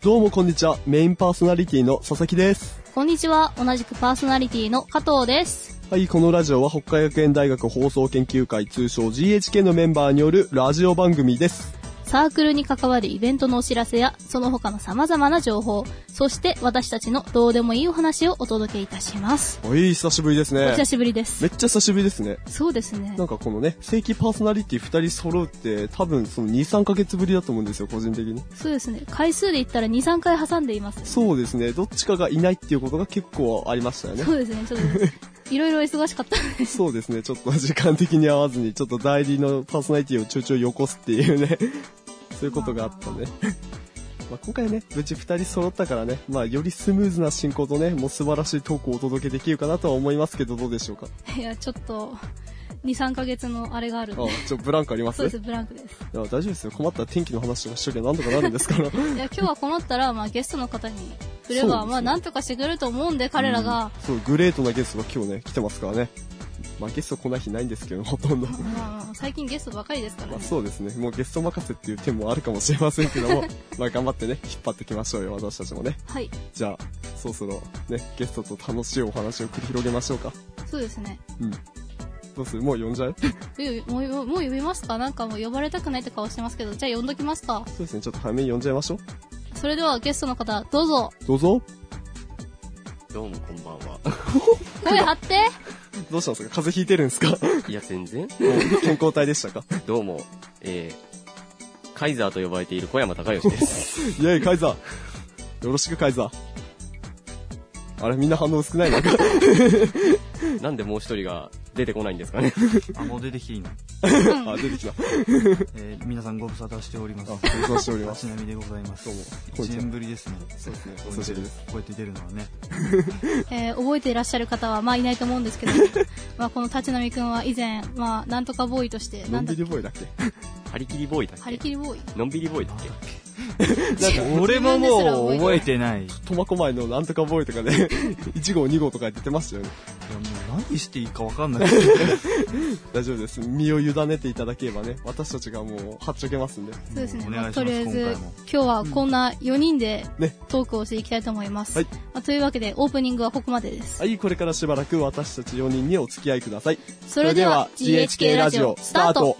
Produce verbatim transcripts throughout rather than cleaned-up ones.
どうもこんにちは。メインパーソナリティの佐々木です。 こんにちは。同じくパーソナリティの加藤です。 はい、このラジオは北海学園大学放送研究会、通称 ジーエイチケー のメンバーによるラジオ番組です。 サークルに関わるイベントのお知らせやその他の様々な情報、そして私たちのどうでもいいお話をお届けいたします。 おい、久しぶりですね。 お久しぶりです。 めっちゃ久しぶりですね。 そうですね。 なんかこのね、正規パーソナリティふたり揃うって多分そのに、さんかげつぶりだと思うんですよ、個人的に。 そうですね。回数で言ったらに、さんかい挟んでいます、ね。 そうですね。どっちかがいないっていうことが結構ありましたよね。 そうですね。ちょっといろいろ忙しかったね。 そうですね。ちょっと時間的に合わずにちょっと代理のパーソナリティをちょいちょいよこすっていうね。そういうことがあったね。まあ今回ね、無事ふたり揃ったからね、まあよりスムーズな進行とね、もう素晴らしいトークをお届けできるかなとは思いますけど、どうでしょうか。 いや、ちょっとに、さんかげつのあれがあるんで。 ああ、ちょブランクあります？ そうです、ブランクです。 いや、大丈夫ですよ。困ったら天気の話とかしときゃなんとかなるんですから。いや、今日は困ったら、まあゲストの方に振れば、まあなんとかしてくれると思うんで、彼らが、 うん。そう、グレートなゲストが今日ね、来てますからね。まあゲスト来ない日ないんですけど、ほとんど。 まあ、最近ゲストばかりですからね。 まあそうですね。もうゲスト任せっていう点もあるかもしれませんけども、まあ頑張ってね、引っ張っていきましょうよ、私たちもね。 はい。 じゃあ、そろそろね、ゲストと楽しいお話を繰り広げましょうか。 そうですね。 うん。どうする？もう呼んじゃう？ もう、もう呼びますか？なんかもう呼ばれたくないって顔してますけど、じゃあ呼んどきますか。 そうですね。ちょっと早めに呼んじゃいましょう。 それではゲストの方、どうぞ。 どうぞ。 どうもこんばんは。 声張って。 どうしたんですか？風邪ひいてるんですか？ いや、全然。 健康体でしたか？ どうも、えー、カイザーと呼ばれている小山高義です。 イェイ、カイザー。よろしく、カイザー。あれ、みんな反応少ないなんか。 なんでもう一人が出てこないんですかね。 あ、もう出てきていいの？ あ、出てきた。 えー、皆さんご無沙汰しております。 あ、ご無沙汰しております。 ちなみでございます。 どうも。 いちねんぶりですね。 そうですね。お久しぶりです。 こうやって出るのはね。 えー、覚えていらっしゃる方は、まあいないと思うんですけど、まあこの立浪くんは以前、まあなんとかボーイとして、 のんびりボーイだっけ？ 張り切りボーイだっけ？ 張り切りボーイ？ のんびりボーイだっけ？ なんか俺ももう覚えてない。 苫小牧のなんとかボーイとかね、いち号に号とか出てましたよね。 いや、もう何していいか分かんない。 大丈夫です。身を委ねていただければね、私たちがもうはっちゃけますんで。 そうですね。 お願いします。 まあ、とりあえず今今日はこんなよにんでねトークをしていきたいと思います。 はい。 まあ、というわけでオープニングはここまでです。 はい、これからしばらく私たちよにんにお付き合いください。 それでは ジーエイチケー ラジオスタート。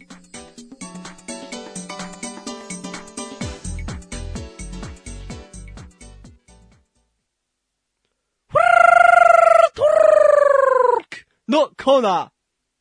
のコーナー。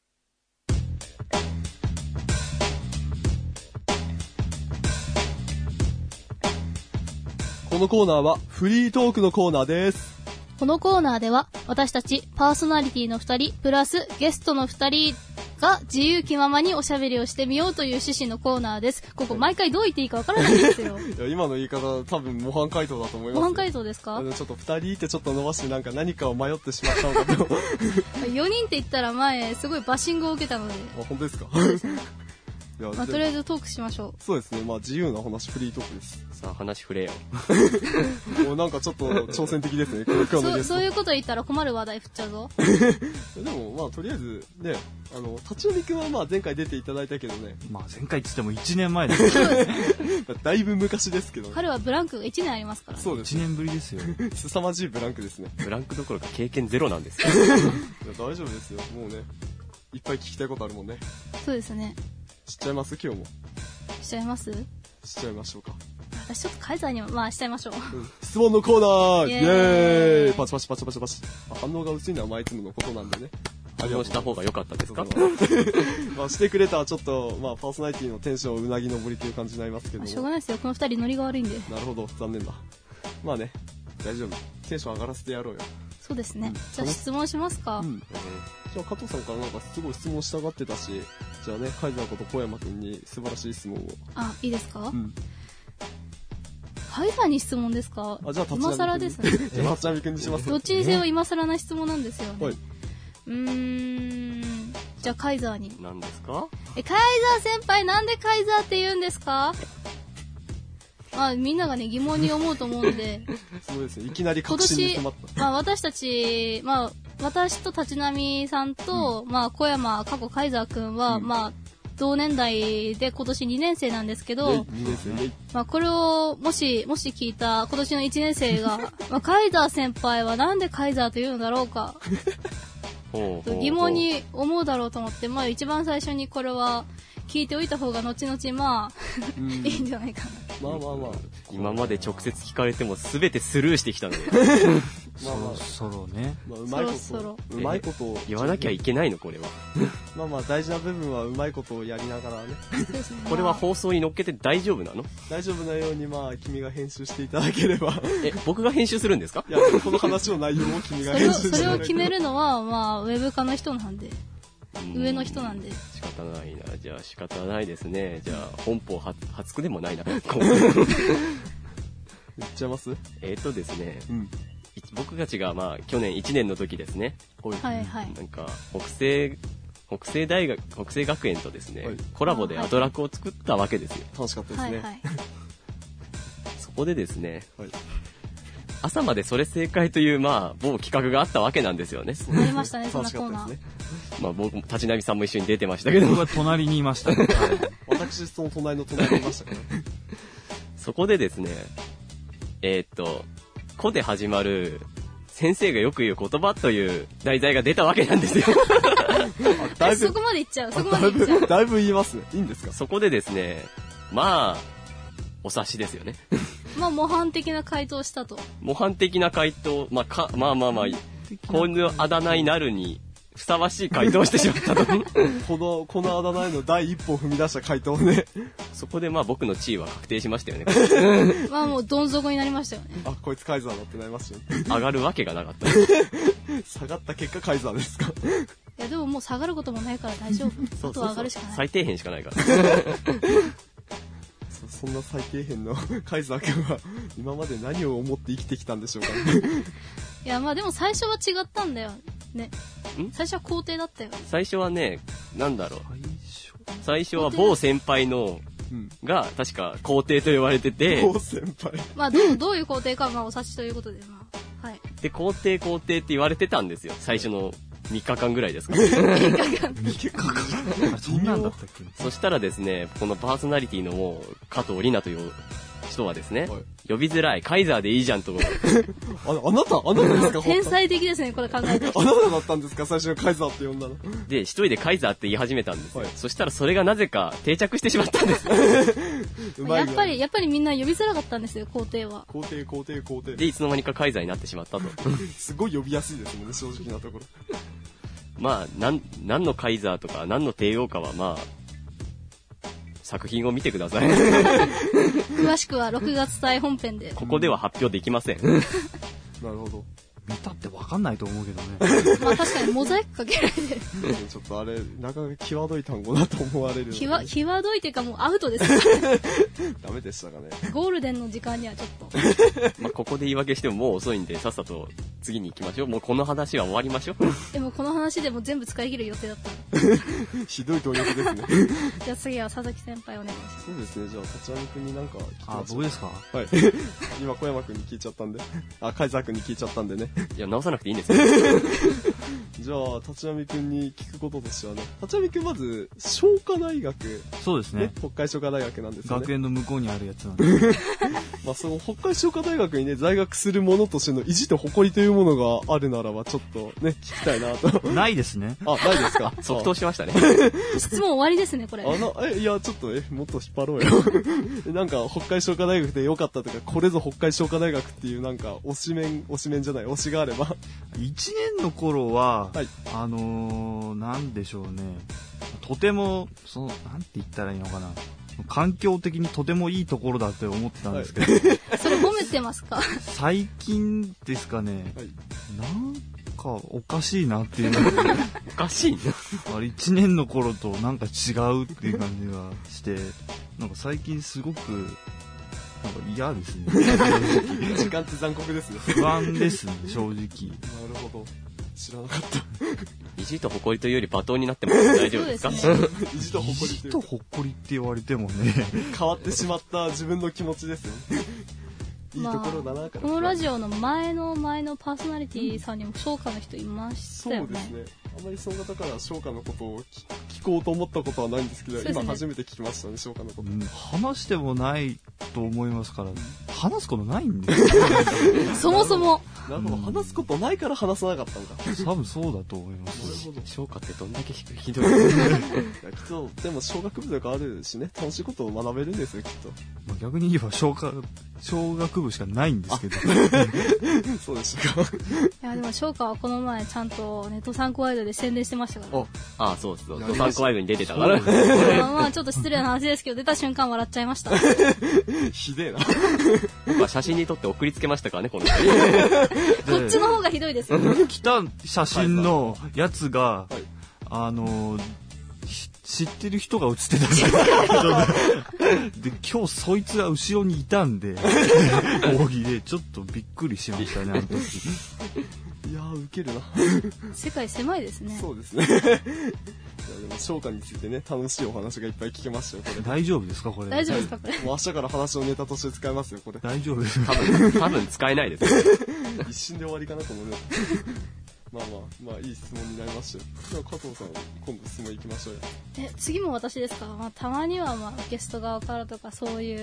このコーナーはフリートークのコーナーです。 このコーナーでは私たちパーソナリティのふたりプラスゲストのふたりが自由気ままにおしゃべりをしてみようという趣旨のコーナーです。ここ毎回どう言っていいかわからないんですよ。 いや、今の言い方多分模範解答だと思います。 模範解答ですか？ あのちょっとふたりってちょっと伸ばしてなんか何かを迷ってしまったのかと。 よにんって言ったら前すごいバッシングを受けたので。 あ、本当ですか？いや、 まあ、とりあえずトークしましょう。 そうですね。まあ自由な話、フリートークです。 さあ、話振れよ。 もうなんかちょっと挑戦的ですね。今日のゲスト。 そ, そういうこと言ったら困る話題振っちゃうぞ。 でもまあとりあえずね、あの立浪くんはまあ前回出ていただいたけどね。 まあ前回っつってもいちねんまえですよ。 だいぶ昔ですけど、ね。 彼はブランクがいちねんありますから、ね。 そうです。 いちねんぶりですよ。 凄まじいブランクですね。 ブランクどころか経験ゼロなんですよ。 いや大丈夫ですよ。もうね、いっぱい聞きたいことあるもんね。 そうですね。 知っちゃいます今日も。 しちゃいます？ しちゃいましょうか。 私ちょっとカイザーにもまあしちゃいましょう。 うん、質問のコーナーイエーイ、 イエーイパチパチパチパチパチ。反応が薄いのは毎いつものことなんでね。 反応した方が良かったですか？ まあしてくれたらちょっとまあパーソナリティのテンションをうなぎ登りという感じになりますけども、 まあ、しょうがないですよ。この二人ノリが悪いんで。 なるほど、残念だ。まあね、大丈夫。テンション上がらせてやろうよ。 そうですね。 うん、 じゃあ質問しますか。 うん。じゃあ加藤さんからなんかすごい質問したがってたし、じゃあね、カイザーこと小山くんに素晴らしい質問を。 あ、いいですか？ うん。 カイザーに質問ですか？ あ、じゃあ今更ですね。 じゃあ立浪くんにします。 どっちにせよ今更な質問なんですよね。 はい。 うーん。じゃあカイザーに。 何ですか？ え、カイザー先輩なんでカイザーって言うんですか？まあみんながね疑問に思うと思うんで。 そうですね。いきなり確信に迫った。 まあ私たち、まあ私と立浪さんと、うん、まあ小山過去カイザーくんは、うん、まあ同年代で今年にねん生なんですけど、 にねん生ね。 まあこれをもし、もし聞いた今年のいちねん生が、まあカイザー先輩はなんでカイザーというのだろうか、 ほうほうほう疑問に思うだろうと思って、まあ一番最初にこれは聞いておいた方が後々まあ、 うんいいんじゃないかな。 まあまあまあ。 今まで直接聞かれても全てスルーしてきたので、 まあまあそろそろね。 まあ、うまいことそろそうまいことを言わなきゃいけないのこれは。 まあまあ大事な部分はうまいことをやりながらねそうですね。 これはまあ放送に乗っけて大丈夫なの？ 大丈夫なようにまあ君が編集していただければえ、僕が編集するんですか？ いやこの話の内容を君がそれを、 編集してそれを決めるるのは、まあ、ウェブ化の人なんで、上の人なんで。 仕方ないな。じゃあ仕方ないですね。じゃあ本邦初初くでもないな。こう言っちゃいますえっとですね、 うんい僕たちがまあ去年いちねんの時ですね、 はいはい。 なんか北西北西大学北西学園とですね、 はいコラボでアトラクを作ったわけですよ。 楽しかったですねはいはい。 そこでですね、 はい朝までそれ正解というまあ某企画があったわけなんですよね。 ありましたね、そんな楽しコーナー。 かったですねまあ僕も立浪さんも一緒に出てましたけど僕は隣にいました。はい私その隣の隣にいましたからねそこでですね、えーっと「こ」で始まる先生がよく言う言葉という題材が出たわけなんですよ。 だいえそぶこまでいっちゃう、そこまだいでいっちゃうぶ。だいぶ言いますねいいんですかそこでですね、まあお察しですよね。 まあ、模範的な回答をしたと。 模範的な回答、まあかまあまあまあこのあだ名になるにふさわしい回答をしてしまったと。 このこのあだ名への第一歩を踏み出した回答をねそこでまあ僕の地位は確定しましたよね。 まあもうどん底になりましたよね。 あこいつカイザーだってなりますよね上がるわけがなかった。 下がった結果カイザーですかいやでももう下がることもないから大丈夫。あとは上がるしかない。 最底辺しかないから。 そそんな最底辺のカイザー君は今まで何を思って生きてきたんでしょうかねいやまあでも最初は違ったんだよね。 ん最初は肯定だったよ。 最初はね、なんだろう。 最初最初は某先輩のうんが確か皇帝と言われてて、 某先輩まあどう、どういう肯定かまあお察しということで、まあ。はい。 で皇帝皇帝って言われてたんですよ。最初のみっかかんぐらいですか。 あれそんなんだったっけ？ そしたらですね、このパーソナリティのもう加藤里奈という人はですね、 はい呼びづらい、カイザーでいいじゃんと。 ああなたあなたですか天才的ですね、これ考えて。 あなただったんですか最初にカイザーって呼んだので、一人でカイザーって言い始めたんですよ。 はいそしたらそれがなぜか定着してしまったんです。 うまいやっぱり、やっぱりみんな呼びづらかったんですよ、肯定は。 肯定肯定肯定で、いつの間にかカイザーになってしまったと。 すごい呼びやすいですもんね正直なところまあ、なん、何のカイザーとか何の帝王かはまあ、作品を見てください。 詳しくはろくがつ隊本編で。 ここでは発表できません。 なるほど見たってわかんないと思うけどね。 まあ確かにモザイクかけられてる。 ちょっとあれなかなか際どい単語だと思われるので際、際どいっていうかもうアウトです。 ダメでしたかねゴールデンの時間にはちょっと。 まあ、ここで言い訳してももう遅いんで、さっさと次に行きましょう。もうこの話は終わりましょう。 でもこの話でも全部使い切る予定だったの。 ひどい動力ですねじゃあ次は佐々木先輩お願いします。 そうですねじゃあ立浪君になんか聞きあま、しょう僕ですか？ はい今小山君に聞いちゃったんであカイザー君に聞いちゃったんでねいや、直さなくていいんですよ。 じゃあ立浪君に聞くこととしてはね立浪君まず商科大学そうですね。 北海商科大学なんですよね学園の向こうにあるやつなんで。 まあその北海商科大学にね在学する者としての意地と誇りというものがあるならばちょっとね聞きたいなとないですね。 あないですか即答しましたね。 質問終わりですね、これ。 あのえいやちょっとえもっと引っ張ろうよなんか北海商科大学でよかったとかこれぞ北海商科大学っていうなんか推しメン推しメンじゃない推しがあればいちねんの頃は、 はいあのー、なんでしょうね。とても、その、なんて言ったらいいのかな。環境的にとてもいいところだって思ってたんですけど、 それ褒めてますか？ 最近ですかね、 はいなんかおかしいなっていうのが、 おかしいな。 あれいちねんの頃となんか違うっていう感じがして、なんか最近すごく、なんか嫌ですね。 時間って残酷ですね不安ですね、正直。 なるほど知らなかった意地と誇りというより罵倒になっても大丈夫ですか？ そうですね。 意地と誇り意地とというか誇りって言われてもね、 変わってしまった自分の気持ちですよねいいところだな、 まあ、 からこのラジオの前の前のパーソナリティさんにも商科の人いましたよね。 そうですねあまりその方から商科のことを聞聞こうと思ったことはないんですけど、 そうですね今初めて聞きましたね、翔歌のこと。 うん話してもないと思いますから、話すことないんですよ。 そもそも。 なるほど、話すことないから話さなかったんだ。 多分そうだと思います。 なるほど。 消化ってどんだけひひどいいやきっと、でも小学部とかあるしね、楽しいことを学べるんですよ、きっと。 まあ、逆に言えば小学、小学部しかないんですけど。 そうでしたか。 いや、でも、翔歌はこの前ちゃんとネット参考ワイドで宣伝してましたから。 ああ、そうそう。ドサンコワイドに出てたから。 まあ、まあ、ちょっと失礼な話ですけど、出た瞬間笑っちゃいました。 ひでえな。 僕は写真に撮って送りつけましたからね、この人に。 こっちの方がひどいですよ。 来た写真のやつが、 はい、 あのー、知ってる人が写ってたんですで、今日そいつが後ろにいたんで、扇でちょっとびっくりしましたね、あの時。 いやー、ウケるな。 世界狭いですね。 そうですね。いやでも翔歌についてね、楽しいお話がいっぱい聞けましたよ、これ。 大丈夫ですかこれ。 大丈夫ですかこれ。 もう明日から話のネタとして使えますよ、これ。 大丈夫ですか多分、多分使えないです。 一瞬で終わりかなと思います。まあまあ、まあいい質問になりましたよ。では加藤さん、今度質問行きましょうよ。 え、次も私ですか？まあ、たまにはまあゲスト側からとかそういう、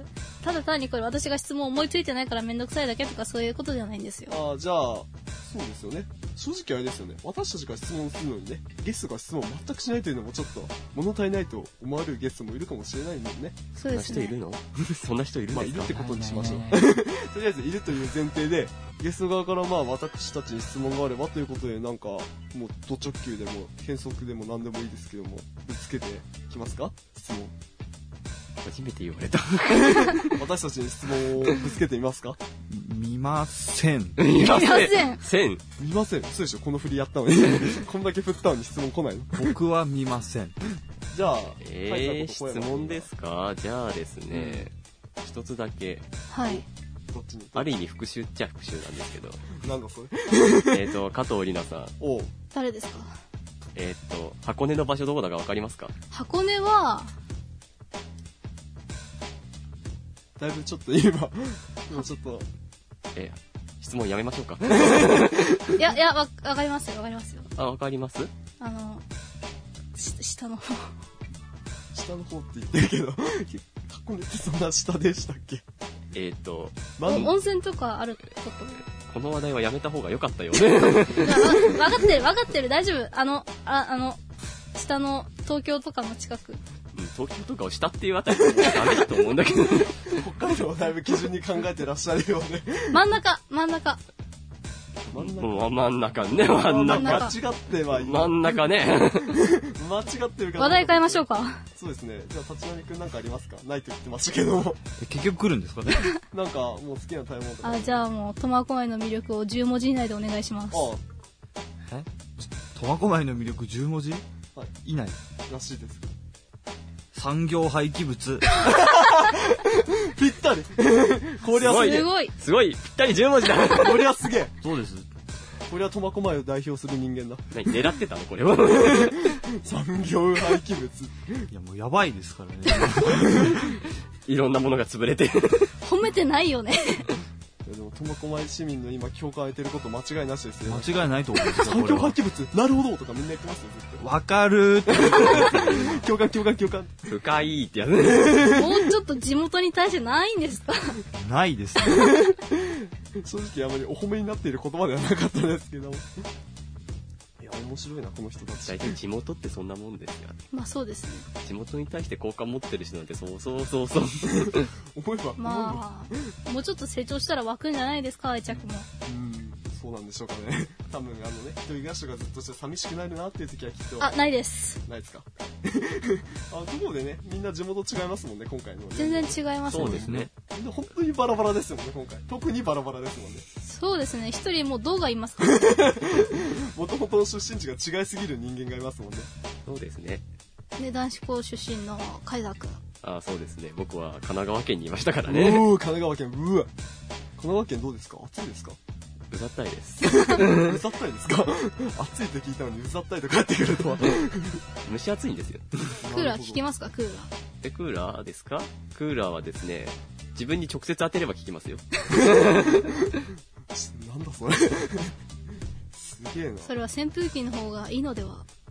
ただ単にこれ私が質問思いついてないからめんどくさいだけとかそういうことじゃないんですよ。 ああ、じゃあ、そうですよね。正直あれですよね。私たちが質問するのにね、ゲストが質問全くしないというのもちょっと物足りないと思われるゲストもいるかもしれないもんね。 そうですね。 そんな人いるのそんな人いるんまあ、 ですか？ いるってことにしましょう。とりあえずいるという前提で、ゲスト側からまあ私たちに質問があればということで、なんかもうド直球でも変則でも何でもいいですけども、ぶつけてきますか？質問。 初めて言われた。 私たちに質問をぶつけてみますか？ 見ません。 見ません。 せん。 見ません。そうでしょ、この振りやったのに。こんだけ振ったのに質問来ないの？ 僕は見ません。 じゃあ、 えー、質問ですか？じゃあですね、一、うん、つだけ。 はい。 どっちに？ ある意味復習っちゃ復習なんですけど。 なんだそれ？ えっと、加藤里奈さん。 おう。 誰ですか？ えっと、箱根の場所どこだかわかりますか？ 箱根は、 だいぶちょっと今、今ちょっと。 え、質問やめましょうか。 いや、いや、わ、わかりますよ、わかりますよ。 あ、わかります？ あの、し下の方。 下の方って言ってるけど、箱根ってそんな下でしたっけ？ えっと、 温泉とかあること。 この話題はやめた方が良かったよね。 わかってる、わかってる、大丈夫。あの、あ、あの、下の東京とかの近く。 うん、東京とかを下っていうあたりはダメだと思うんだけど。 北海道はだいぶ基準に考えてらっしゃるよね。 真ん中、真ん中。 真ん中。 真ん中ね、真ん中。 間違ってはい真ん中ね。 間違ってるから。 話題変えましょうか。 そうですね。じゃあ、立浪くんなんかありますか？ないと言ってましたけども。 結局来るんですかね？ なんか、もう好きな食べ物とか。 あ、じゃあもう、苫小牧の魅力をじゅう文字以内でお願いします。 ああ。え？苫小牧の魅力じゅう文字？ はい。 以内。 らしいです。 産業廃棄物。 ぴったり。こりゃすげえ。 すごい。 すごい。ぴったりじゅう文字だ。 こりゃすげえ。 そうです。 これは苫小牧を代表する人間だ。 何狙ってたのこれは。 産業廃棄物。 いやもうやばいですからね。 いろんなものが潰れて。 褒めてないよね。 いやでも苫小牧市民の今共感を得てること間違いなしですよ。 間違いないと思うんですよ。 産業廃棄物なるほどとかみんな言ってますよ絶対。 わかるーって。 共感共感共感。 深いってやつね。 もうちょっと地元に対してないんですか？ ないですね。 正直あまりお褒めになっている言葉ではなかったですけど。いや面白いなこの人たち。 大体地元ってそんなもんですよ。 まあそうですね。 地元に対して好感持ってる人なんてそうそうそうそう。 思えばまあもうちょっと成長したら湧くんじゃないですか愛着も。 うんそうなんでしょうかね。多分あのね一人暮らしがずっとして寂しくなるなっていう時はきっと。 あないです。 ないですか。あところでねみんな地元違いますもんね今回の、ね。 全然違いますね。 そうですね。 みんな本当にバラバラですもんね今回。特にバラバラですもんね。 そうですね。一人もう道がいますか？ もともとの出身地が違いすぎる人間がいますもんね。 そうですね。 で男子校出身の海沢くん。 ああそうですね。僕は神奈川県にいましたからね。 おー神奈川県うわ。神奈川県どうですか？暑いですか？ うざったいです。 うざったいですか？暑いって聞いたのにうざったいと帰ってくるとは。 蒸し暑いんですよ。 クーラー効きますか？クーラー。 え、クーラーですか？クーラーはですね、自分に直接当てれば効きますよ。 なんだそれ。すげえな。 それは扇風機の方がいいのでは？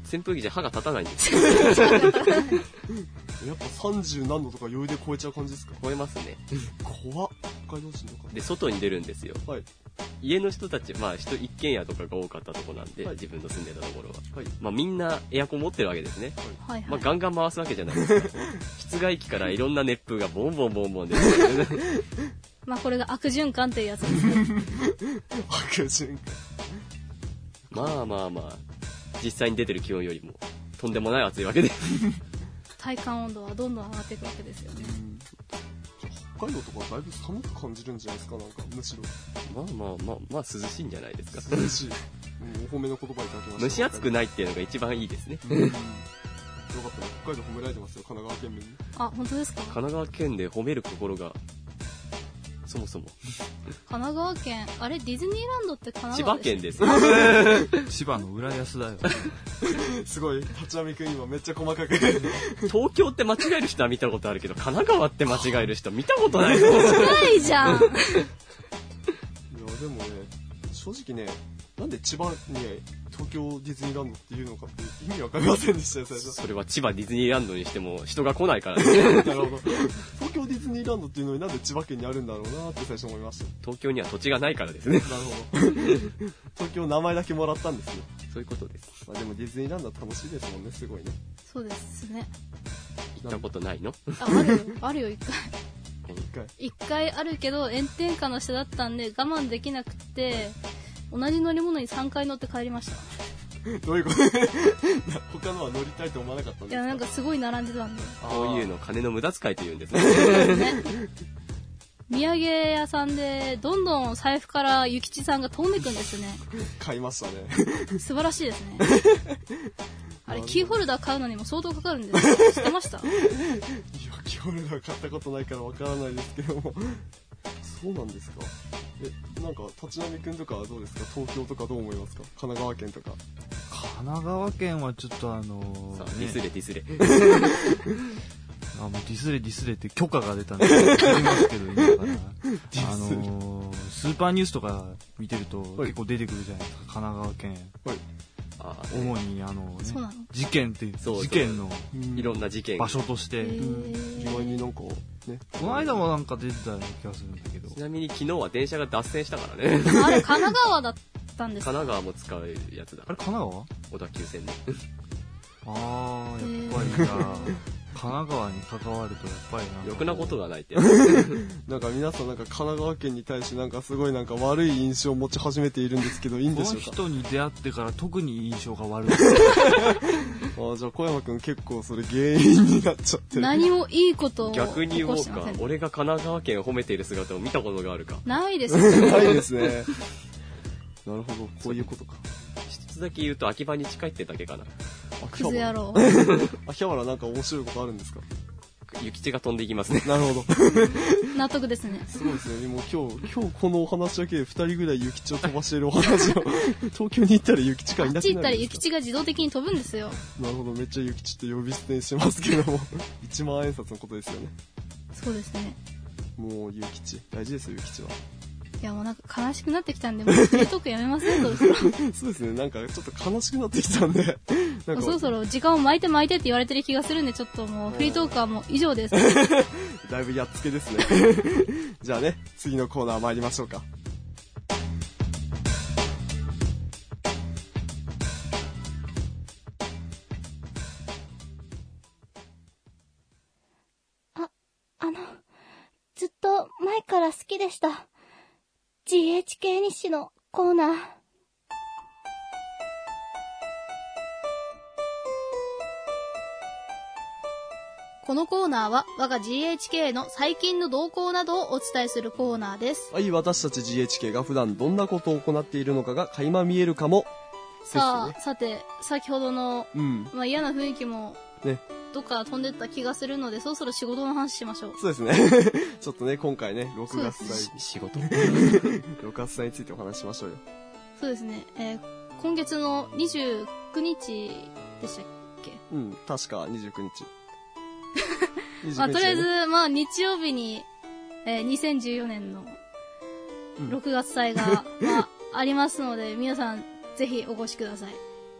扇風機じゃ歯が立たないんですよ。 やっぱさんじゅう何度とか余裕で超えちゃう感じですか？ 超えますね。 怖っ。北海道人の方。 で、外に出るんですよ。 はい。 家の人たち、まあ人一軒家とかが多かったとこなんで、 はい、 自分の住んでたところは。 はい。 まあみんなエアコン持ってるわけですね。 はい、はい。 まあガンガン回すわけじゃないですか。室外機からいろんな熱風がボンボンボンボン出てくる。 まあこれが悪循環っていうやつですね。 悪循環。 まあまあまあ、実際に出てる気温よりもとんでもない暑いわけで。 体感温度はどんどん上がっていくわけですよね。 北海道とかだいぶ寒く感じるんじゃないですか、なんかむしろ。 まあまあまあまあ涼しいんじゃないですか。 涼しい。うん、お褒めの言葉いただきました。 蒸し暑くないっていうのが一番いいですね。 うん、よかったね。北海道褒められてますよ、神奈川県民に。 あ、本当ですか？ 神奈川県で褒める心がそもそも神奈川県、あれディズニーランドって神奈川千です葉県です。 千葉の浦安だよ。 すごい、立浪くん今めっちゃ細かく。 東京って間違える人は見たことあるけど、神奈川って間違える人見たことない。 ないじゃん。いや、 でもね、正直ね、なんで千葉に東京ディズニーランドっていうのかって意味わかりませんでしたよ、最初。 それは千葉ディズニーランドにしても人が来ないからね。 なるほど。東京ディズニーランドっていうのになんで千葉県にあるんだろうなって最初思いました。 東京には土地がないからですね。 なるほど。東京名前だけもらったんですよ。 そういうことです。 まあでもディズニーランドは楽しいですもんね、すごいね。 そうですね。 行ったことないの？ あ、あるよ、あるよ、一回。 一回。 一回あるけど、炎天下の下だったんで我慢できなくて、同じ乗り物にさんかい乗って帰りました。 どういうこと？他のは乗りたいと思わなかったんですか？ いや、なんかすごい並んでたんで。 こういうの金の無駄遣いと言うんですね。 ね。土産屋さんで、どんどん財布から諭吉さんが飛んでくんですね。 買いましたね。 素晴らしいですね。あれ、キーホルダー買うのにも相当かかるんですよ。知ってました？いや、 キーホルダー買ったことないからわからないですけども。そうなんですか。え、なんか、立浪くんとかはどうですか？東京とかどう思いますか？神奈川県とか。 神奈川県はちょっとあのー、 さあ、 ね、 ディスレディスレ。 あ、もうディスレディスレって許可が出たんで、言いますけど、いいのかな。あのー、スーパーニュースとか見てると結構出てくるじゃないですか、神奈川県。 はい。 あ主にあの、ね、 そうなの？ 事件っていう、 そうそう事件のいろんな事件。 場所として、 意外になんか、ね。 この間もなんか出てたような気がするんだけど。 ちなみに昨日は電車が脱線したからね。 あれ、神奈川だったんですか？ 神奈川も使うやつだ。 あれ、神奈川？ 小田急線ね。 あー、やっぱりな、神奈川に関わるとやっぱりなんかろくなことがないって。 なんか皆さんなんか神奈川県に対してなんかすごいなんか悪い印象を持ち始めているんですけど、いいんでしょうか？ この人に出会ってから特に印象が悪い。 あ、じゃあ小山くん結構それ原因になっちゃってる。 何もいいことを逆に言おうか起こしてません。 俺が神奈川県を褒めている姿を見たことがあるか。 ないですよ。 ないですね。なるほど、こういうことか。 一つだけ言うと秋葉に近いってだけかな。 クズ野郎。 秋葉原なんか面白いことあるんですか？ 諭吉が飛んでいきますね。 なるほど。 納得ですね。 すごいですね。もう今日、今日このお話だけでふたりぐらい諭吉を飛ばしているお話を、東京に行ったら諭吉がいなくなるんですか？ あっち行ったら諭吉が自動的に飛ぶんですよ。 なるほど、めっちゃ諭吉って呼び捨てにしてますけども。いちまん円札のことですよね。 そうですね。 もう諭吉。大事ですよ、諭吉は。 いやもうなんか悲しくなってきたんで、もうフリートークやめませんとですか？ そうですね、なんかちょっと悲しくなってきたんで。なんかそろそろ時間を巻いて巻いてって言われてる気がするんで、ちょっともうフリートークはもう以上です。 だいぶやっつけですね。じゃあね、次のコーナー参りましょうか。 あ、あの、ずっと前から好きでした。ジーエイチケー 日誌のコーナー。 このコーナーは我が ジーエイチケー の最近の動向などをお伝えするコーナーです。 はい、私たち ジーエイチケー が普段どんなことを行っているのかが垣間見えるかも。 さあ、 ですね、 さて、先ほどの、 うん。 まあ、嫌な雰囲気も、 ね。 どっか飛んでった気がするので、そろそろ仕事の話しましょう。 そうですね。ちょっとね、今回ね、ろくがつ祭、 仕事ろくがつ祭についてお話ししましょうよ。 そうですね。えー、今月のにじゅうくにちでしたっけ？ うん、確かにじゅうくにち。 まあ、とりあえず、まあ、日曜日に、えー、にせんじゅうよねんのろくがつ祭が、まあ、ありますので、皆さん、ぜひお越しください。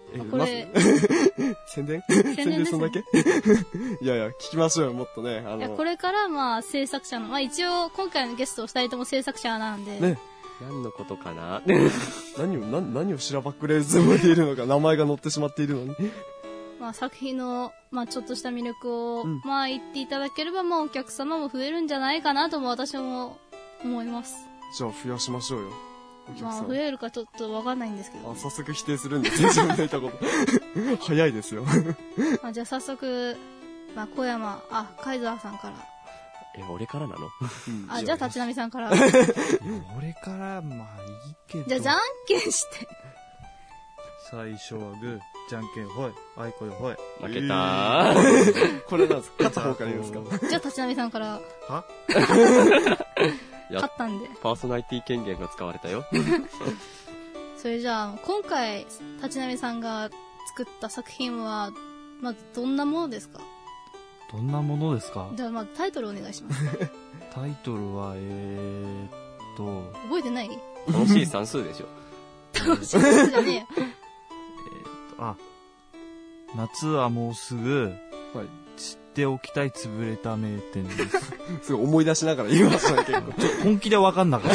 えこれ、 ま宣伝宣伝ですそんだけいやいや、聞きましょうよ、もっとね。あいや、 の、 これからまあ制作者の、まあ一応今回のゲスト二人とも制作者なんで、 ね、 何のことかな何を、な何をしらばっくれるつもりでいるのか、名前が載ってしまっているのに。 まあ作品の、まあちょっとした魅力を、 うんまあ言っていただければ、まあお客様も増えるんじゃないかなとも私も思います。 じゃあ増やしましょうよ。お客さん。 まあ増えるかちょっとわかんないんですけどあ、。早速否定するんですね、自分で言ったこと。早いですよ。 まあじゃあ早速、まあ小山、あ、カイザーさんから。 え、俺からなのうんあ、じゃあ立浪さんから。 いや俺から、まあいいけど。 じゃあじゃんけんして。 最初はグー、じゃんけんほい、あいこよほい。 負けたー。 これなんですか、勝った方から言うんですか。 じゃあ立浪さんから。 はや勝ったんで。 パーソナリティ権限が使われたよ。 それじゃあ、今回、立浪さんが作った作品は、まずどんなものですか？ どんなものですか？ じゃあまずタイトルお願いします。 タイトルは、えーっと、 覚えてない？ 楽しい算数でしょ。 楽しいですじゃねえよ。 あ、夏はもうすぐ、 はい。 知っておきたい潰れた名店です。 すごい思い出しながら言いましたね、結構。 ちょ本気でわかんなかった。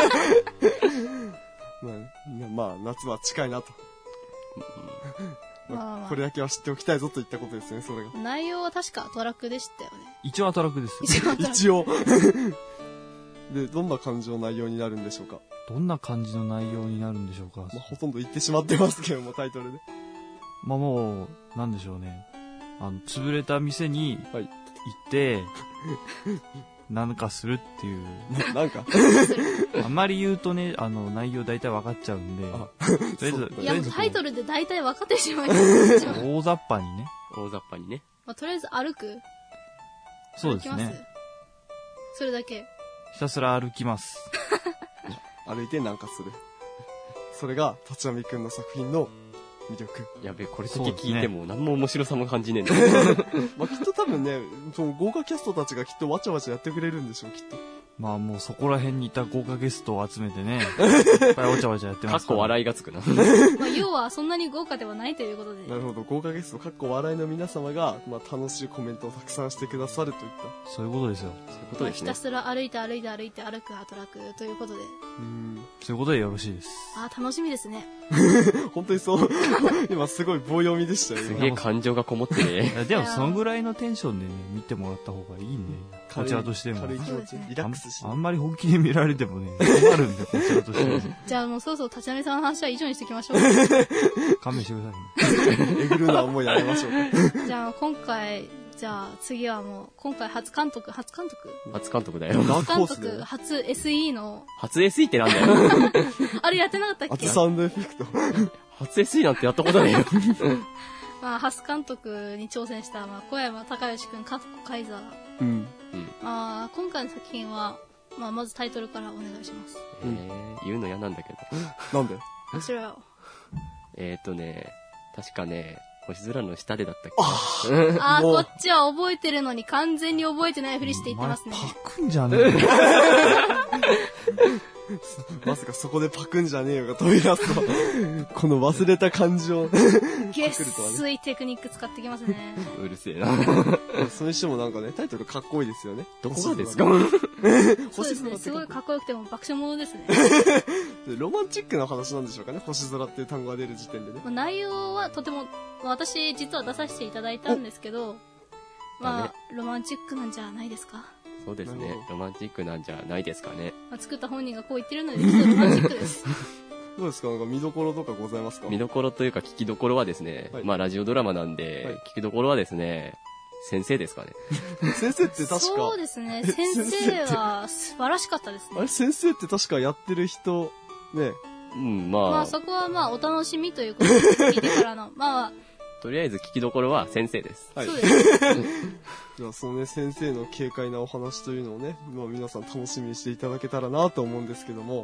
まあ、ね、まあ、夏は近いなと。 まあまあこれだけは知っておきたいぞといったことですね、それが。 内容は確かトラックでしたよね。 一応アトラクです。 一番トラック。 一応。で、どんな感じの内容になるんでしょうか。 どんな感じの内容になるんでしょうか。 まあ、ほとんど言ってしまってますけども、タイトルで。 まあもう、なんでしょうね。あの、潰れた店に行はい。 って、なんかするっていう。 ななんか、 あんまり言うとね、あの、内容大体分かっちゃうんで、 あとりあえず、 そうといや、 りあえずこうもうタイトルで大体分かってしまいます。 大雑把にね。 大雑把にね。 まあ、とりあえず歩く。 そうです歩きますね。 それだけ。 ひたすら歩きます。 歩いてなんかする。それが、立浪くんの作品の魅力。 やべえ、これだけ聞いても何も面白さも感じねえんだ。 まあ、きっと多分ね、その豪華キャストたちがきっとわちゃわちゃやってくれるんでしょう、きっと。 まあもうそこら辺にいた豪華ゲストを集めてね、いっぱいおちゃわちゃやってかっますから。 こ笑いがつくな。 まあ、要はそんなに豪華ではないということで。 なるほど、豪華ゲスト、かっこ笑いの皆様が、まあ、楽しいコメントをたくさんしてくださるといった。 そういうことですよ。 そういうことですねまあひた。すら歩いて歩いて歩いて歩くアトラクということで。 うん。 そういうことでよろしいです。 あー楽しみですね。 本当にそう、今すごい棒読みでしたよ、今すげえ感情がこもっていね。 やでもそのぐらいのテンションでね、見てもらった方がいいね。こちらとしても。 軽い気持ちそうですねリラックスしてあんあんまり本気で見られてもね、困るんで、こちらとしては。 じゃあもうそろそろ立浪さんの話は以上にしておきましょう。 勘弁してくださいね。 えぐるな思いやめましょうか。 じゃあ今回、じゃあ次はもう、今回初監督、初監督初監督だよ。 ダークホ監ースで督、初 エスイー の、 初 エスイー ってなんだよ。 あれやってなかったっけ初サウンドエフェクト。 初 エスイー なんてやったことないよ。 まあ、初監督に挑戦した、まあ、小山隆義くん、かっこカイザー。 うん。 まあ、今回の作品は、まあ、まずタイトルからお願いします。 えー、言うの嫌なんだけど。 なんでこちらよ。 えーっとね、確かね、星空の下でだったっけあー、 もうこっちは覚えてるのに完全に覚えてないふりして言ってますね。 お前パクんじゃねえよ。 まさかそこでパクんじゃねえよが飛び出すと。この忘れた感じを。 げっすいテクニック使ってきますね。 うるせえな。 それにしてもなんかね、タイトルかっこいいですよね。 どこがですかそうですね。すごいかっこよくても爆笑ものですね。 でロマンチックな話なんでしょうかね。星空っていう単語が出る時点でね。 まあ内容はとても、まあ私実は出させていただいたんですけど、まあ、ロマンチックなんじゃないですか。 そうですね。ロマンチックなんじゃないですかね。 まあ、作った本人がこう言ってるので、ちょっとロマンチックです。 どうですかなんか見どころとかございますか見どころというか聞きどころはですね、 はいまあラジオドラマなんで、 はい聞きどころはですね、先生ですかね。 先生って確か、 そうですね。 え先先生って生は素晴らしかったですあれね。 先生って確かやってる人、ね、 うん、まあ、 まあそこはまあお楽しみということで聞いてからの、まあ、 とりあえず聞きどころは先生です。 はいそうです。 じゃあそのね、先生の軽快なお話というのをね、まあ皆さん楽しみにしていただけたらなと思うんですけども、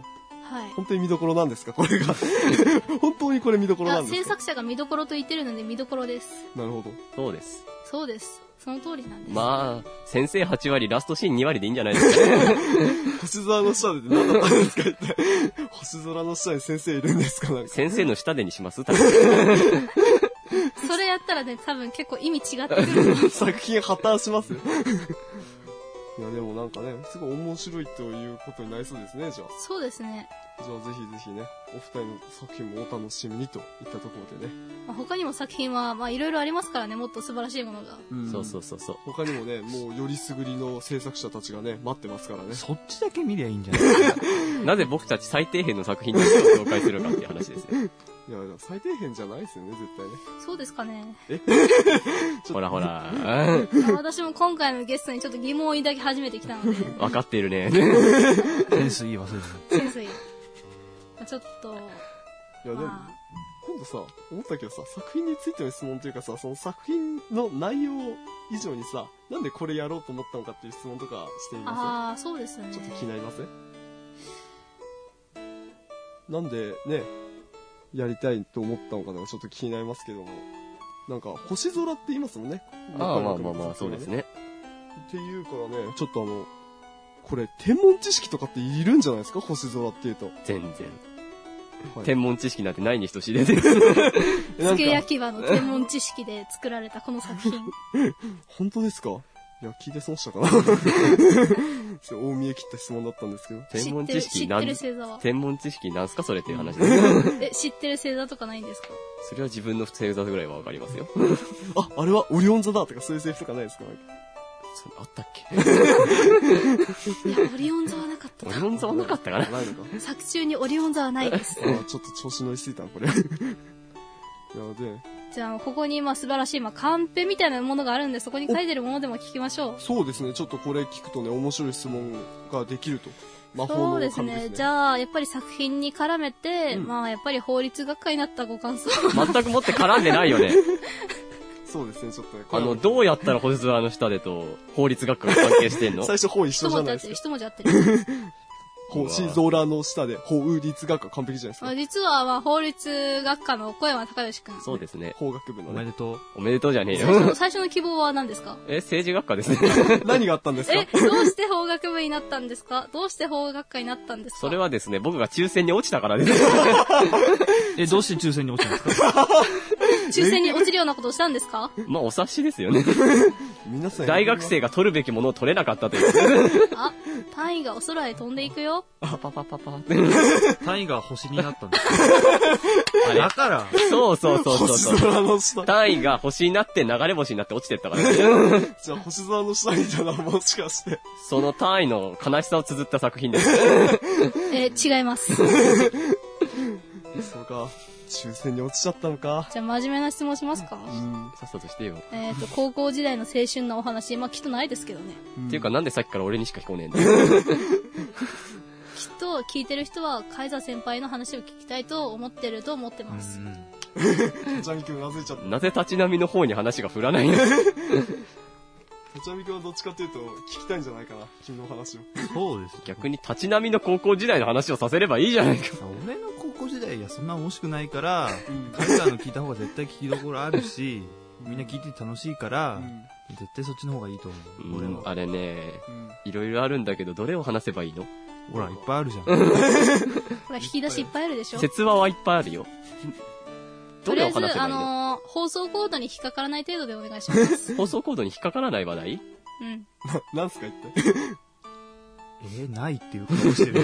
はい。 本当に見どころなんですかこれが。本当にこれ見どころなんですか？ 制作者が見どころと言ってるので見どころです。 なるほど。 そうです。 そうです。その通りなんです。 まあ、先生はち割、ラストシーンに割でいいんじゃないですかね。 星空の下で何だったんですか一体。星空の下に先生いるんですかなんか。 先生の下でにします多分。 それやったらね、多分結構意味違ってくる。 作品が破綻しますよ。いやでもなんかね、すごい面白いということになりそうですね、じゃあ。 そうですね。 じゃあぜひぜひね、お二人の作品もお楽しみにといったところでね。 まあ、他にも作品は、まあいろいろありますからね、もっと素晴らしいものが。 うんそうそうそうそう。 他にもね、もうよりすぐりの制作者たちがね、待ってますからね。 そっちだけ見りゃいいんじゃないですか。 なぜ僕たち最底辺の作品だけを紹介するかっていう話ですね。 いや、最底辺じゃないですよね、絶対ね。 そうですかね。 ほらほら。 まあ私も今回のゲストにちょっと疑問を抱き始めてきたので。 わかっているね。 センスいいわ、センス。 センスいい。ちょっと、 いや、でも、 まあ、 今度さ、思ったけどさ、作品についての質問というかさ、その作品の内容以上にさ、なんでこれやろうと思ったのかっていう質問とかしてみまああ、そうですね。 す？ちょっと気になりません？なんでね、やりたいと思ったのかがちょっと気になりますけども。なんか、星空って言いますもんね。 ああ、まあまあまあ、そうですね。 っていうからね、ちょっとあの、これ、天文知識とかっているんじゃないですか星空っていうと。 全然。 はい、 天文知識なんてないに等しいです。 つけ焼き場の天文知識で作られたこの作品。 本当ですか？いや、聞いて損したかな。大見え切った質問だったんですけど。 天文知識なん、知ってる星座は天文知識なんすかそれっていう話です。 え、知ってる星座とかないんですか？ それは自分の星座ぐらいはわかりますよ。 あ、あれはオリオン座だとかそういうセリフとかないですか？ そあったっけ？ いや、オリオン座はなかったオリオン座はなかったかな？ ないのか。 作中にオリオン座はないです。 あ、ちょっと調子乗りすぎたな、これ。いや、で。 じゃあ、ここに、まあ、素晴らしい、まあ、カンペみたいなものがあるんで、そこに書いてるものでも聞きましょう。 そうですね、ちょっとこれ聞くとね、面白い質問ができると。魔法そうですの紙ですね。 ね。じゃあ、やっぱり作品に絡めて、 うんまあ、やっぱり法律学科になったご感想。 全くもって絡んでないよね。 そうですね、ちょっとね。 あの、どうやったら星空の下でと法律学科が関係してんの？ 最初法一緒一じゃないですか。 文字合ってる、一文字合ってる。 星空の下で法律学科完璧じゃないですか。 まあ実は、まあ、法律学科の小山隆義くん。 そうですね。 法学部のね。 おめでとう。 おめでとうじゃねえ最初の、 よ。 最初の希望は何ですか？ え、政治学科ですね。 何があったんですか？ え、どうして法学部になったんですか？どうして法学科になったんですか？ それはですね、僕が抽選に落ちたからです。 え、どうして抽選に落ちたんですか？ 抽選に落ちるようなことをしたんですか？ まあ、お察しですよね。 皆さん。 大学生が取るべきものを取れなかったという。 あ、単位がお空へ飛んでいくよ。 パパパパパ。 単位が星になったんですあれだから、 そうそうそうそう星そう。 空の下。 単位が星になって流れ星になって落ちてったからね。 じゃあ星空の下みたいなもしかして。 その単位の悲しさを綴った作品です。 えー、違います。 そうか。抽選に落ちちゃったのか。 じゃあ真面目な質問しますか？ うん。 さっさとしてよ。 えっと、高校時代の青春のお話、まあきっとないですけどね。 っていうかなんでさっきから俺にしか聞こえねえんだよ。 きっと聞いてる人は、カイザー先輩の話を聞きたいと思ってると思ってます。 ちゃみくんうなずいちゃった。 なぜ立ち波の方に話が振らないの？ ちゃみくんはどっちかっていうと、聞きたいんじゃないかな。君の話を。 そうです。 逆に立ち波の高校時代の話をさせればいいじゃないか。 俺の高校時代、いや、そんな面白くないから、 うんカイザーの聞いた方が絶対聞きどころあるし、みんな聞いてて楽しいから、 うん絶対そっちの方がいいと思う。俺は。 うんあれね、 うんいろいろあるんだけど、どれを話せばいいの？ ほら、いっぱいあるじゃん。 ほら、引き出しいっぱいあるでしょ？ 説話はいっぱいあるよ。どれをとりあえず、あ話せばいいの？ のー、放送コードに引っかからない程度でお願いします。 放送コードに引っかからない話題？ うん。 な、なんすか一体。 えー、ないっていう顔してる。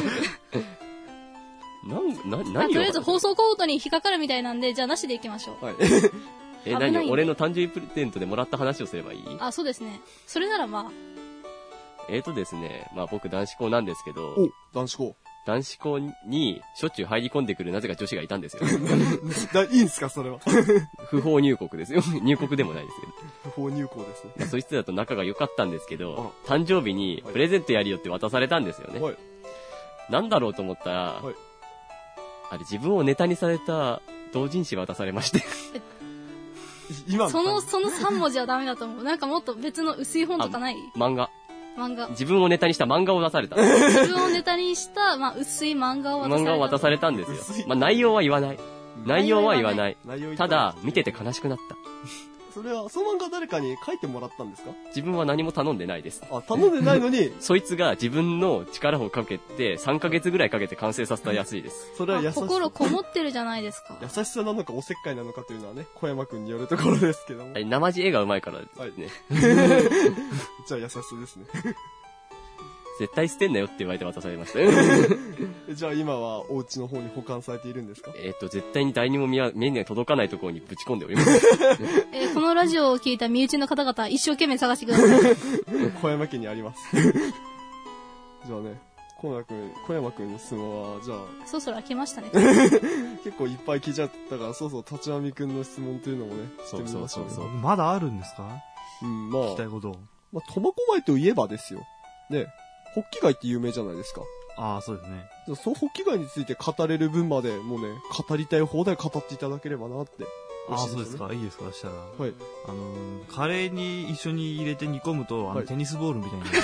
なん、な、 まあ、 何をとりあえず放送コードに引っかかるみたいなんで、じゃあなしでいきましょう。 はい。 え、 危ない何俺の誕生日プレゼントでもらった話をすればいい？ あ、そうですね。それならまあ、 えーとですね、まあ僕男子校なんですけど、 お、男子校。 男子校にしょっちゅう入り込んでくるなぜか女子がいたんですよ。 だ、いいんすかそれは。 不法入国ですよ。入国でもないですけど。 不法入校ですね。 まあそいつらと仲が良かったんですけど、 あ誕生日にプレゼントやるよって渡されたんですよね。 はい。 なんだろうと思ったら、 はいあれ自分をネタにされた同人誌が渡されまして。 今その、そのさん文字はダメだと思う。なんかもっと別の薄い本とかない？ 漫画。 漫画。 自分をネタにした漫画を出された。 自分をネタにした、まあ、薄い漫画を渡された。 漫画を渡されたんですよ。まあ、内容は言わない。内容は言わない。ただ、見てて悲しくなった。 それは、その漫画誰かに書いてもらったんですか？ 自分は何も頼んでないです。 あ、頼んでないのにそいつが自分の力をかけて、さんかげつぐらいかけて完成させたらしいです。 それは優しさ。 心こもってるじゃないですか。 優しさなのかおせっかいなのかというのはね、小山くんによるところですけども。 生地絵が上手いからですね。 はい、じゃあ優しさですね。 絶対捨てんなよって言われて渡されました。 じゃあ今はお家の方に保管されているんですか？ えっと、絶対に誰にも目には届かないところにぶち込んでおります。 えー、このラジオを聞いた身内の方々、一生懸命探してください。 小山家にあります。じゃあね、小山くん、小山くんの質問は、じゃあ。 そろそろ開けましたね。 結構いっぱい聞いちゃったから、そうそう、立浪くんの質問というのもね、してみましょう。そうそうそう。 まだあるんですか？ うん、まあ。 聞きたいこと。 まあ、苫小牧といえばですよ。ね。ホッキ貝って有名じゃないですか。 ああ、そうですね。 そう、ホッキ貝について語れる分まで、もうね、語りたい放題語っていただければなって。 ああ、そうですか。いいですか、したら。 はい。 あのー、カレーに一緒に入れて煮込むと、あの、テニスボールみたいになる。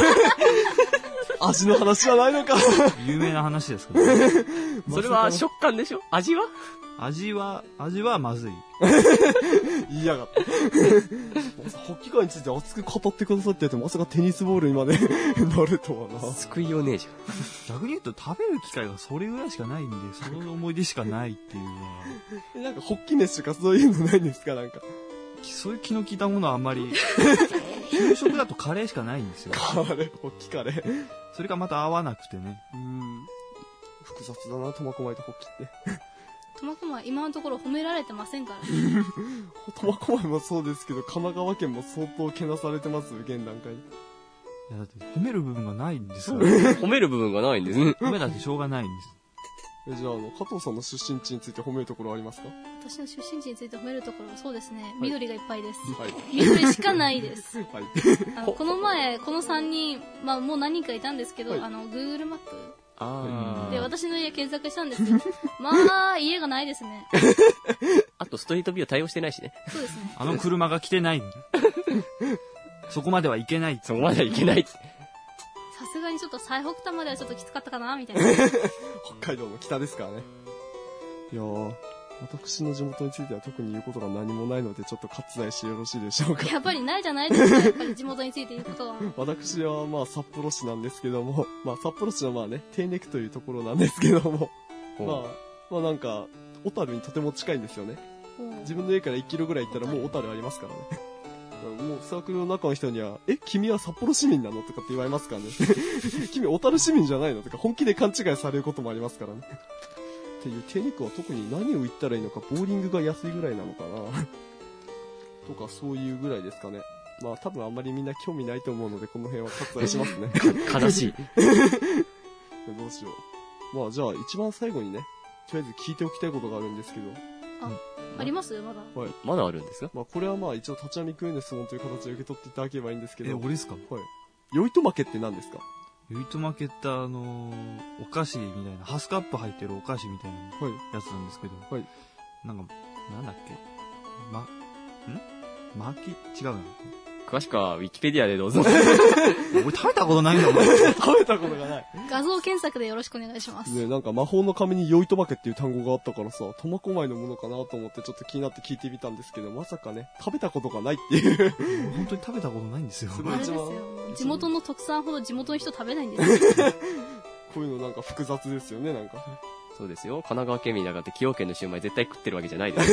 味の話はないのか。 有名な話ですけどね。 それは食感でしょ？味は味は、味はまずい。 言いやがった。ホッキ貝について熱く語ってくださってて、まさかテニスボールにまでなるとはな。 救いようねえじゃん。逆に言うと食べる機会がそれぐらいしかないんで、その思い出しかないっていうのは。 なんかホッキ飯とかそういうのないんですか？なんか。 そういう気の利いたものはあんまり。給食だとカレーしかないんですよ。 カレー、ホッキカレー。 それがまた合わなくてね。 うん。複雑だな、苫小牧とホッキって。 苫小牧、今のところ褒められてませんからね。 苫小牧もそうですけど、神奈川県も相当けなされてます、現段階。 いや、だって褒める部分がないんですから。 褒める部分がないんですね。 褒めなきゃしょうがないんです。 え、じゃあ、あの、加藤さんの出身地について褒めるところありますか？ 私の出身地について褒めるところはそうですね、はい、緑がいっぱいです。 はい。 緑しかないです。 はい。 あの、この前、このさんにん、まあもう何人かいたんですけど、はい、あの、Google マップ。 あで、私の家検索したんですよ。まあ、家がないですね。 あと、ストリートビュー対応してないしね。 そうですね。 あの車が来てない。そこまではいけない。 そこまではいけない。 さすがにちょっと最北端まではちょっときつかったかな、みたいな。 北海道の北ですからね。いやー、私の地元については特に言うことが何もないので、ちょっと割愛してよろしいでしょうか。 やっぱりないじゃないですか、やっぱり地元について言うことは。 私はまあ札幌市なんですけども、まあ札幌市のまあね、低ネクというところなんですけども、まあ、まあなんか、小樽にとても近いんですよね。自分の家からいちキロぐらい行ったらもう小樽ありますからね。もうサークルの中の人には、え、君は札幌市民なのとかって言われますからね。君小樽市民じゃないのとか本気で勘違いされることもありますからね。っていう低ネクは特に何を言ったらいいのか、ボーリングが安いぐらいなのかな。とかそういうぐらいですかね。まあ多分あんまりみんな興味ないと思うのでこの辺は割愛しますね。 悲しい。 どうしよう。まあじゃあ一番最後にね、とりあえず聞いておきたいことがあるんですけど。 あ、ありますまだ。 はい。 まだあるんですか？ まあこれはまあ一応立浪くんへの質問という形で受け取っていただければいいんですけど。 え、俺ですか？ はい。酔いと負けって何ですか？ 酔いと負けってあのー、お菓子みたいな、ハスカップ入ってるお菓子みたいなやつなんですけど。 はい。 なんか、なんだっけま、ん巻き違うな。 詳しくはウィキペディアでどうぞ。 俺食べたことないんだもん。 食べたことがない。 画像検索でよろしくお願いします。 ね、なんか魔法の紙に酔いと負けっていう単語があったからさ、苫小牧のものかなと思ってちょっと気になって聞いてみたんですけど、まさかね、食べたことがないっていう。 本当に食べたことないんですよ。 すごいあれですよ。地元の特産ほど地元の人食べないんですよ。 こういうのなんか複雑ですよね、なんか。 そうですよ。神奈川県民だからって崎陽軒のシューマイ絶対食ってるわけじゃないです。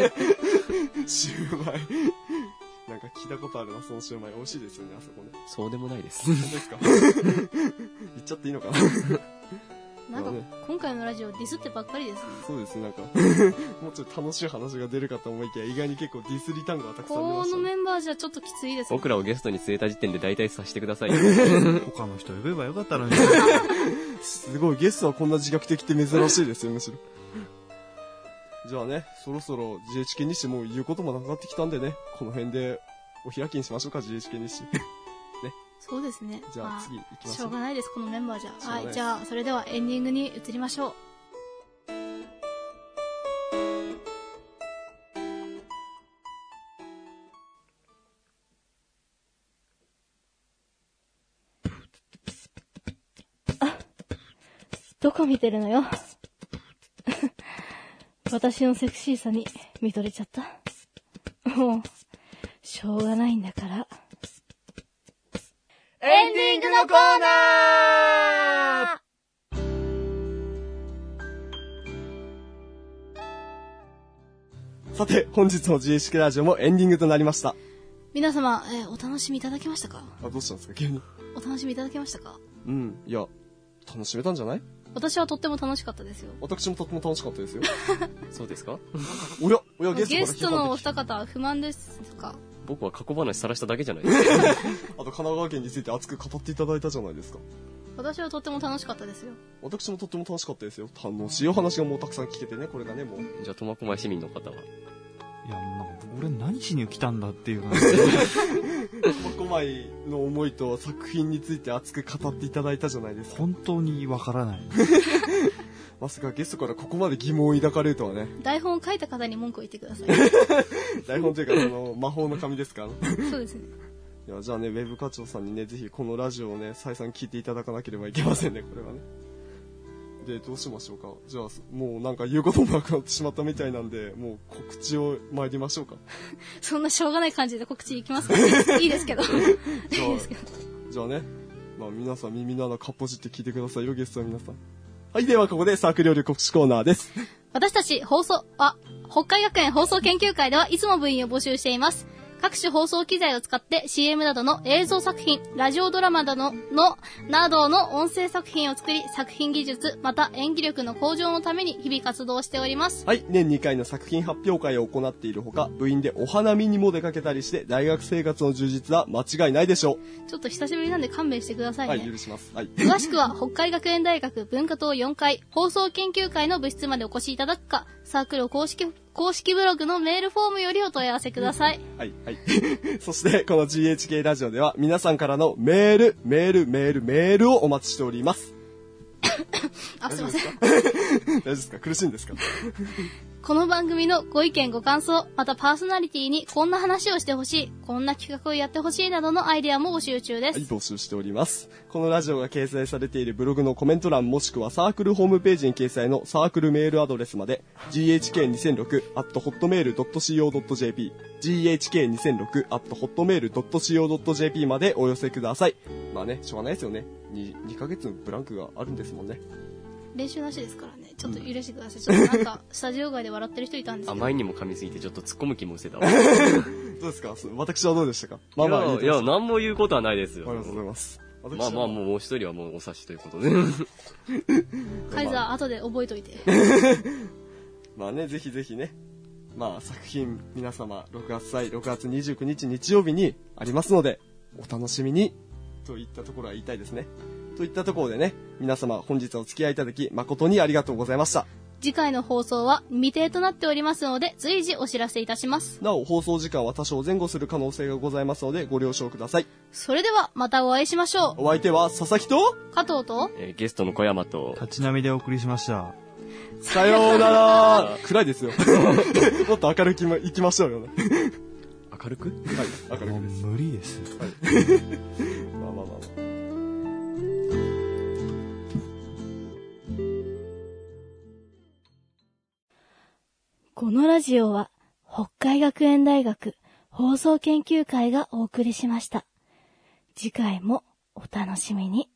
シューマイ。なんか聞いたことあるな、そのシューマイ。美味しいですよね、あそこね。 そうでもないです。 本当ですか？言っちゃっていいのかな？ なんか、今回のラジオディスってばっかりですね。 そうですね、なんか、もうちょっと楽しい話が出るかと思いきや、意外に結構ディスり単語がたくさん出ました、ね。 このメンバーじゃちょっときついですね。 僕らをゲストに連れた時点で大体させてくださいよ。 他の人呼べばよかったのに。 すごい、ゲストはこんな自虐的って珍しいですよ、むしろ。じゃあね、そろそろ ジーエイチケー 日誌もう言うこともなくなってきたんでね、この辺でお開きにしましょうか、ジーエイチケー 日誌。ね。 そうですね。 じゃあ次行きましょう。 しょうがないです、このメンバーじゃ。はい、じゃあ、それではエンディングに移りましょう。 どこ見てるのよ。私のセクシーさに見とれちゃった。もう、しょうがないんだから。 エンディングのコーナー。さて、本日の ジーエイチケー ラジオもエンディングとなりました。 皆様、えーお楽しみいただけましたか？ あ、どうしたんですか急に。 お楽しみいただけましたか？ うん、いや、楽しめたんじゃない？ 私はとっても楽しかったですよ。 私もとっても楽しかったですよ。 そうですか？ おや、おや、ゲストからゲストのお二方は不満ですか？ 僕は過去話さらしただけじゃないですか。 あと神奈川県について熱く語っていただいたじゃないですか。 私はとっても楽しかったですよ。 私もとっても楽しかったですよ。楽しいお話がもうたくさん聞けてね、これがね、もう。 じゃあ苫小牧市民の方は。 いや、なんか俺何しに来たんだっていう感じで。 苫小牧の思いと作品について熱く語っていただいたじゃないですか。 本当にわからない。 まさかゲストからここまで疑問を抱かれるとはね。 台本を書いた方に文句を言ってください。 台本というか、その、魔法の紙ですか？ そうですね。 いや、じゃあね、ウェブ課長さんにね、ぜひこのラジオをね、再三聞いていただかなければいけませんね、これはね。で、どうしましょうか。じゃあ、もうなんか言うこともなくなってしまったみたいなんで、もう告知を参りましょうか。 そんなしょうがない感じで告知いきますか？いいですけど。いいですけど。 じゃあね、まあ皆さん耳の穴かっぽじって聞いてくださいよ、ゲストの皆さん。はい、ではここでサークル料理告知コーナーです。 私たち放送、あ、北海学園放送研究会ではいつも部員を募集しています。各種放送機材を使って シーエム などの映像作品、ラジオドラマなどの、の、などの音声作品を作り、作品技術、また演技力の向上のために日々活動しております。 はい、年にかいの作品発表会を行っているほか、部員でお花見にも出かけたりして、大学生活の充実は間違いないでしょちょっと久しぶりなんで勘弁してくださう。 いね。 はい、許します。はい。 詳しくは北海学園大学文化棟よんかい放送研究会の部室までお越しいただくか、サークル公式、公式ブログのメールフォームよりお問い合わせください。 はい、はい。そして、この ジーエイチケー ラジオでは、皆さんからのメール、メール、メール、メールをお待ちしております。 あ、すいません。 大丈夫ですか？苦しいんですか？ この番組のご意見ご感想、またパーソナリティにこんな話をしてほしい、こんな企画をやってほしいなどのアイデアも募集中です。 はい、募集しております。このラジオが掲載されているブログのコメント欄もしくはサークルホームページに掲載のサークルメールアドレスまで ジーエイチケーにせんろく アット ホットメール ドット シーオー ドット ジェーピー ジーエイチケーにせんろく アット ホットメール ドット シーオー ドット ジェーピー までお寄せください。まあね、しょうがないですよね。に、にかげつのブランクがあるんですもんね。 練習なしですからね。ちょっと許してください。ちょっとなんか、スタジオ外で笑ってる人いたんですけど。 甘いにも噛みすぎてちょっと突っ込む気もしてたわ。 どうですか？私はどうでしたか？まあまあいいです。 いや、いや、何も言うことはないですよ。 ありがとうございます。 まあまあ、もうもう一人はもうお察しということで。 カイザー、後で覚えといて。 まあね、ぜひぜひね。まあ作品、皆様、ろくがつ祭、ろくがつにじゅうくにち日曜日にありますので、お楽しみに、といったところは言いたいですね。といったところでね、皆様本日はお付き合いいただき誠にありがとうございました。 次回の放送は未定となっておりますので、随時お知らせいたします。 なお、放送時間は多少前後する可能性がございますので、ご了承ください。 それでは、またお会いしましょう。 お相手は佐々木と、 加藤と、 えーゲストの小山と、 立ち並みでお送りしました。 さようなら暗いですよ。もっと明るくいきましょうよね。 明るくはい、明るもうくです。 無理です。 はい。まあまあまあまあ。 このラジオは北海学園大学放送研究会がお送りしました。次回もお楽しみに。